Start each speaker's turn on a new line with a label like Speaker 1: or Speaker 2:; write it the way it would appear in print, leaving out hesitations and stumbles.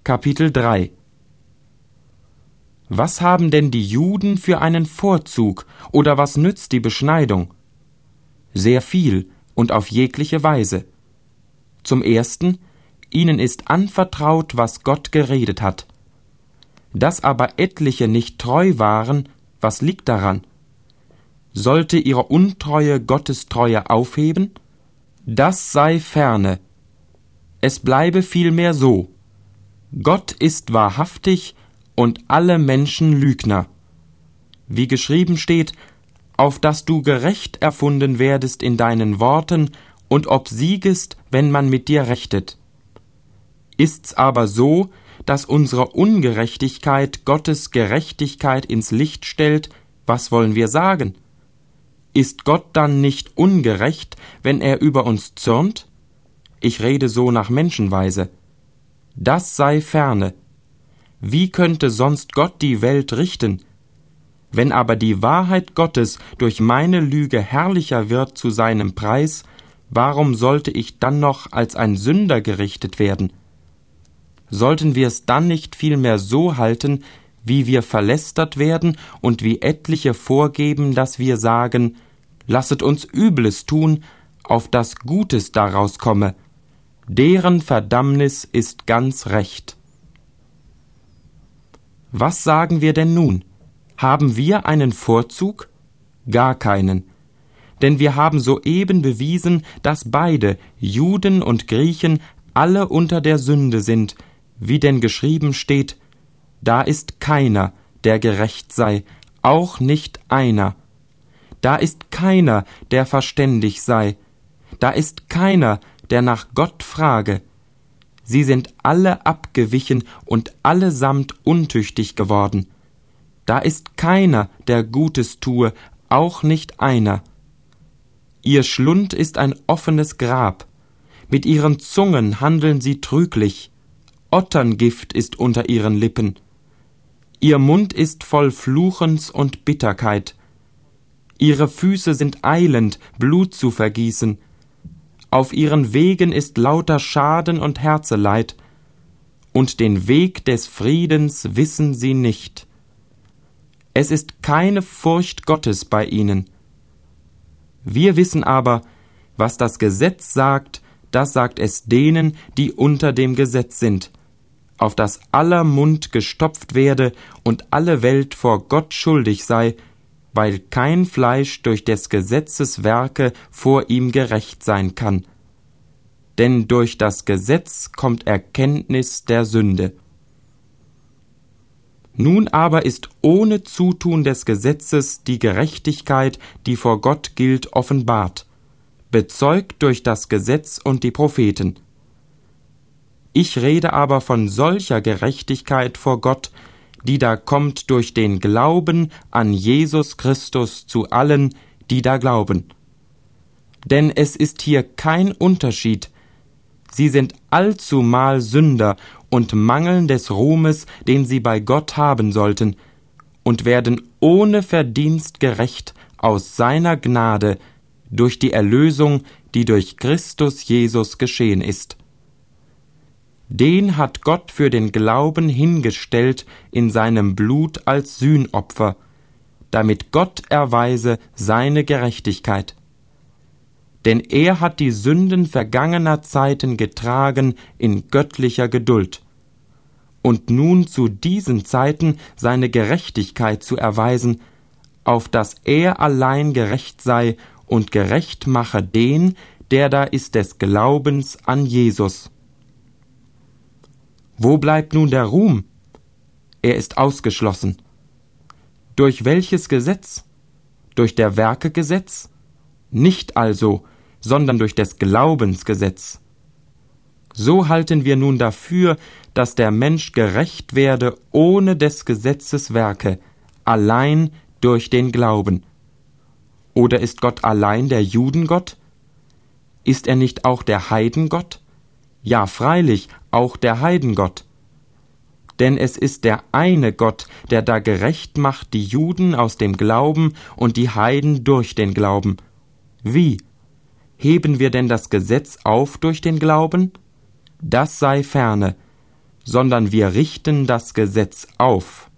Speaker 1: Kapitel 3. Was haben denn die Juden für einen Vorzug, oder was nützt die Beschneidung? Sehr viel und auf jegliche Weise. Zum Ersten, ihnen ist anvertraut, was Gott geredet hat. Dass aber etliche nicht treu waren, was liegt daran? Sollte ihre Untreue Gottes Treue aufheben? Das sei ferne. Es bleibe vielmehr so: Gott ist wahrhaftig und alle Menschen Lügner. Wie geschrieben steht, auf dass du gerecht erfunden werdest in deinen Worten und obsiegest, wenn man mit dir rechtet. Ist's aber so, dass unsere Ungerechtigkeit Gottes Gerechtigkeit ins Licht stellt, was wollen wir sagen? Ist Gott dann nicht ungerecht, wenn er über uns zürnt? Ich rede so nach Menschenweise. Das sei ferne. Wie könnte sonst Gott die Welt richten? Wenn aber die Wahrheit Gottes durch meine Lüge herrlicher wird zu seinem Preis, warum sollte ich dann noch als ein Sünder gerichtet werden? Sollten wir es dann nicht vielmehr so halten, wie wir verlästert werden und wie etliche vorgeben, dass wir sagen, lasset uns Übles tun, auf das Gutes daraus komme. Deren Verdammnis ist ganz recht. Was sagen wir denn nun? Haben wir einen Vorzug? Gar keinen. Denn wir haben soeben bewiesen, dass beide, Juden und Griechen, alle unter der Sünde sind, wie denn geschrieben steht, da ist keiner, der gerecht sei, auch nicht einer. Da ist keiner, der verständig sei. Da ist keiner, der nach Gott frage. Sie sind alle abgewichen und allesamt untüchtig geworden. Da ist keiner, der Gutes tue, auch nicht einer. Ihr Schlund ist ein offenes Grab. Mit ihren Zungen handeln sie trüglich. Otterngift ist unter ihren Lippen. Ihr Mund ist voll Fluchens und Bitterkeit. Ihre Füße sind eilend, Blut zu vergießen. Auf ihren Wegen ist lauter Schaden und Herzeleid, und den Weg des Friedens wissen sie nicht. Es ist keine Furcht Gottes bei ihnen. Wir wissen aber, was das Gesetz sagt, das sagt es denen, die unter dem Gesetz sind, auf dass aller Mund gestopft werde und alle Welt vor Gott schuldig sei, weil kein Fleisch durch des Gesetzes Werke vor ihm gerecht sein kann. Denn durch das Gesetz kommt Erkenntnis der Sünde. Nun aber ist ohne Zutun des Gesetzes die Gerechtigkeit, die vor Gott gilt, offenbart, bezeugt durch das Gesetz und die Propheten. Ich rede aber von solcher Gerechtigkeit vor Gott, die da kommt durch den Glauben an Jesus Christus zu allen, die da glauben. Denn es ist hier kein Unterschied. Sie sind allzumal Sünder und mangeln des Ruhmes, den sie bei Gott haben sollten, und werden ohne Verdienst gerecht aus seiner Gnade durch die Erlösung, die durch Christus Jesus geschehen ist. Den hat Gott für den Glauben hingestellt in seinem Blut als Sühnopfer, damit Gott erweise seine Gerechtigkeit. Denn er hat die Sünden vergangener Zeiten getragen in göttlicher Geduld, und nun zu diesen Zeiten seine Gerechtigkeit zu erweisen, auf dass er allein gerecht sei und gerecht mache den, der da ist des Glaubens an Jesus. Wo bleibt nun der Ruhm? Er ist ausgeschlossen. Durch welches Gesetz? Durch der Werke Gesetz? Nicht also, sondern durch des Glaubens Gesetz. So halten wir nun dafür, dass der Mensch gerecht werde ohne des Gesetzes Werke, allein durch den Glauben. Oder ist Gott allein der Judengott? Ist er nicht auch der Heidengott? Ja, freilich, auch der Heidengott. Denn es ist der eine Gott, der da gerecht macht die Juden aus dem Glauben und die Heiden durch den Glauben. Wie? Heben wir denn das Gesetz auf durch den Glauben? Das sei ferne. sondern wir richten das Gesetz auf.